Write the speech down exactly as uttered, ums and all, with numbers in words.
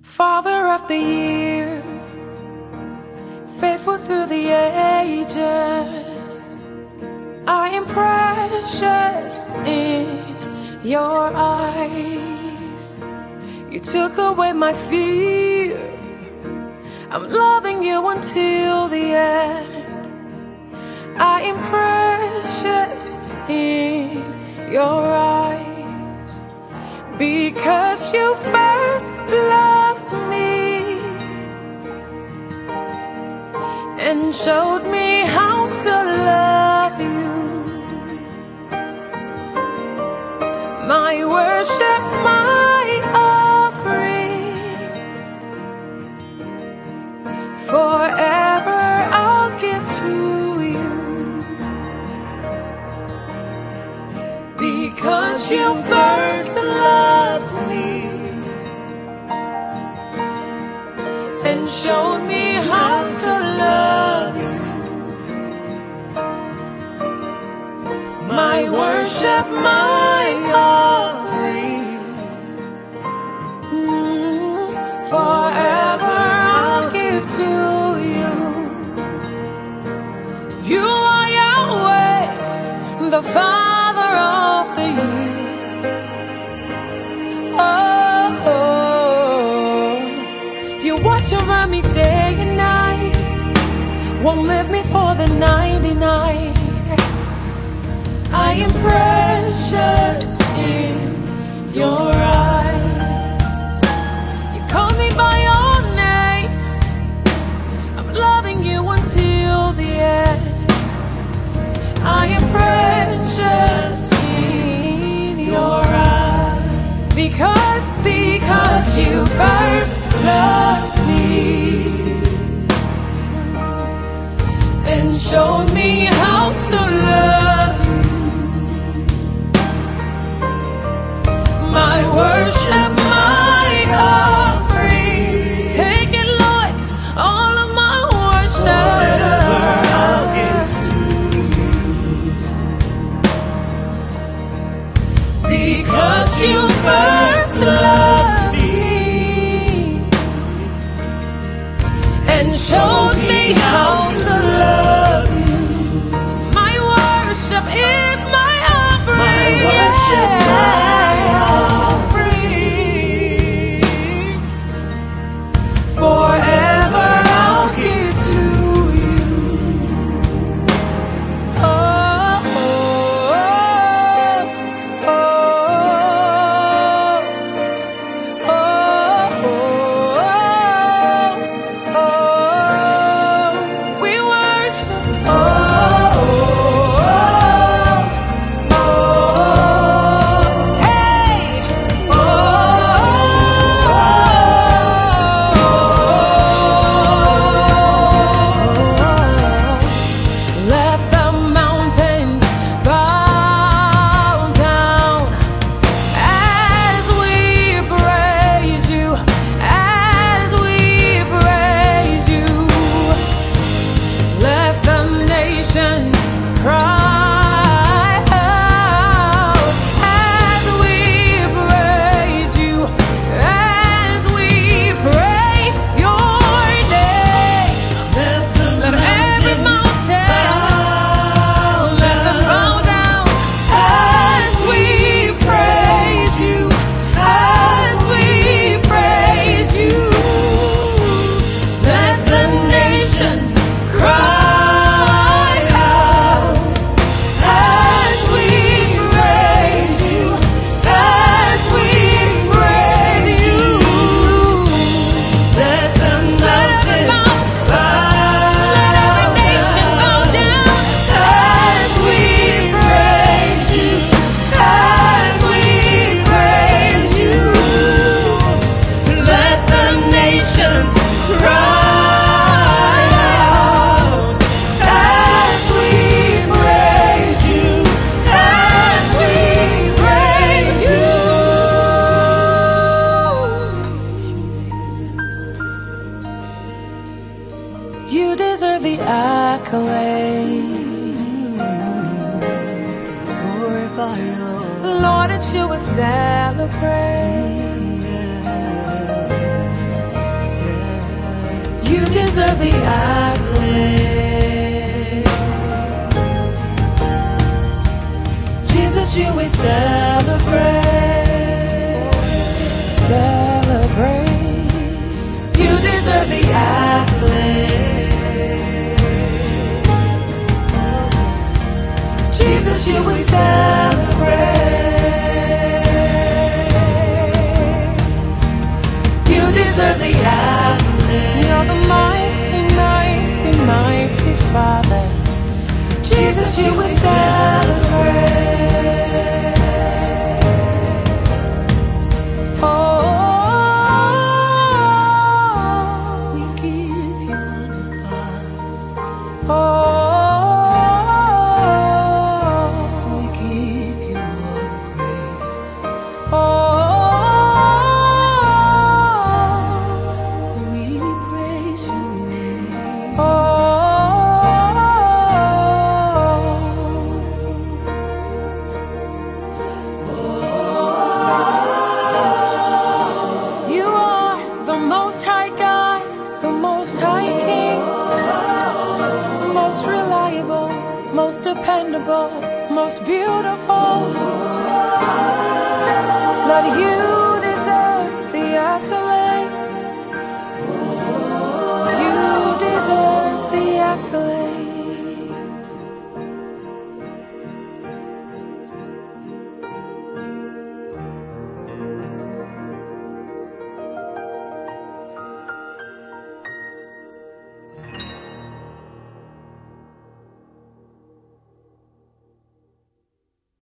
Father of the year, faithful through the ages, I am precious in your eyes. You took away my fears, I'm loving you until the end. I am precious in your eyes, because you first loved me and showed me how to love you. My worship, my offering, forever I'll give to you, because you first loved me and showed me how to love you. My worship, my offering, mm, forever I'll give to you. You are Yahweh, the Father of the year. Oh, oh, you watch over me day and night, won't leave me for the ninety-nine. I am precious in your eyes. You call me by your name, I'm loving you until the end. I am precious in your eyes, because, because you first loved me and showed me how to love you. My worship, my offering, take it, Lord, all of my worship. Forever I'll give to you, because you first loved me and showed me how to love you. My worship is my offering. My worship, my forever I'll give to you. Oh, oh, oh, oh, oh, oh, oh, we worship. Oh, oh, oh, hey, oh, you deserve the accolade. Glorify you, Lord, that you will celebrate. Jesus, you we celebrate. You deserve the accolade. You're the mighty, mighty, mighty Father. Jesus, you we celebrate. Oh, we give you honor, Father. Oh, we give you all the praise. Oh, we praise your name. Oh, you are the Most High God, the Most High King, most reliable, most dependable, most beautiful.